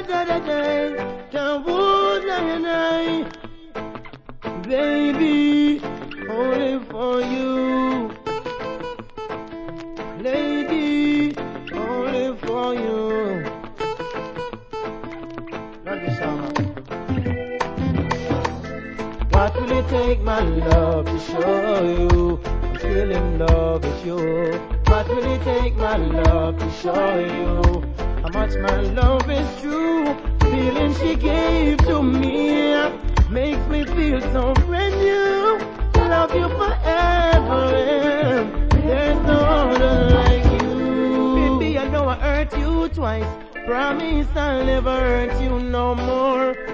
Baby, only for you. Lady, only for you. Love you so much. What will it take, my love, to show you I'm still in love with you? What will it take, my love, to show you how much my love is true? Feeling she gave to me makes me feel so brand new. Love you forever, and there's no other like you. Baby, I know I hurt you twice. Promise I'll never hurt you no more.